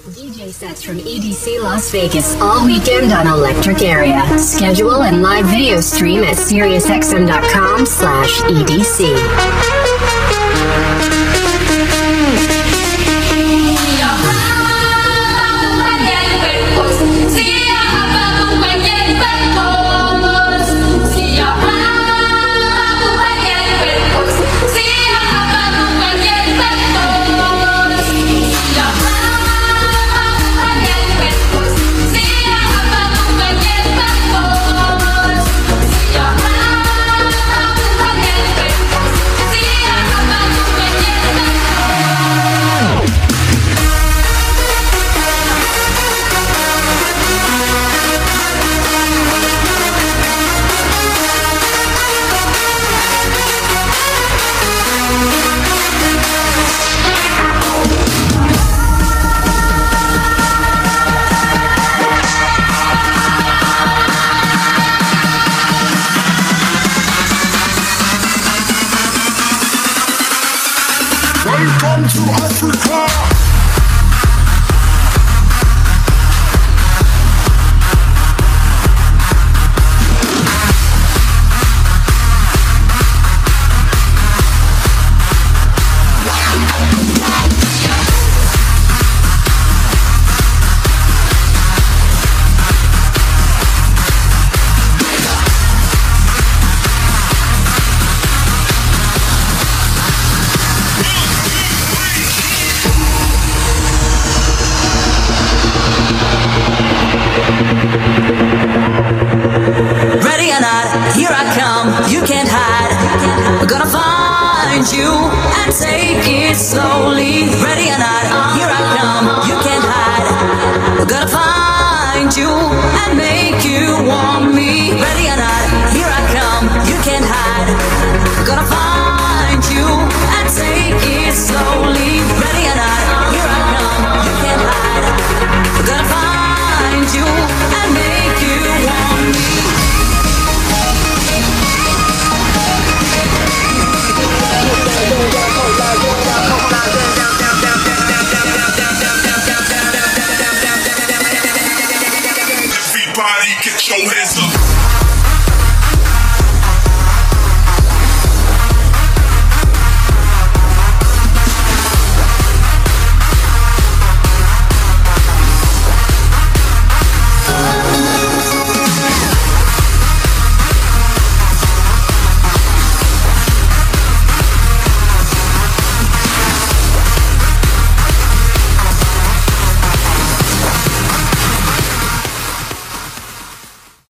DJ sets from EDC Las Vegas all weekend on Electric Area. Schedule and live video stream at SiriusXM.com/EDC. Welcome to Africa. Ready or not, here I come, you can't hide. We're gonna find you and take it slowly. Ready or not, here I come, you can't hide. We're gonna find you and make you want me. Ready or not, here I come, you can't hide. We're gonna find you and take it slowly. Ready or not, here I come, you can't hide. We're gonna find you and make you want me. Everybody get your hands up.